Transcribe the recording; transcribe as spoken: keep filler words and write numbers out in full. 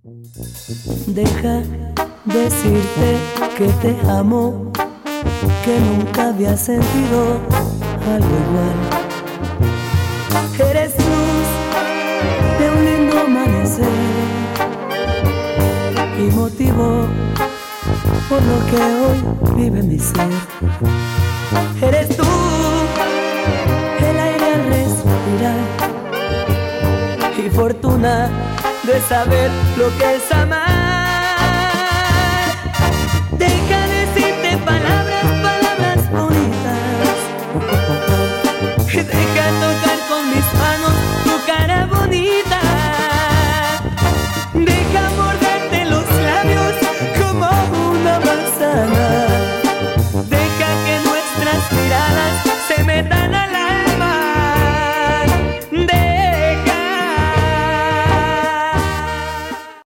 Deja decirte que te amo, que nunca había sentido algo igual. Eres luz de un lindo amanecer y motivo por lo que hoy vive mi ser. Eres tú el aire al respirar y fortuna de saber lo que es amar. Deja decirte palabras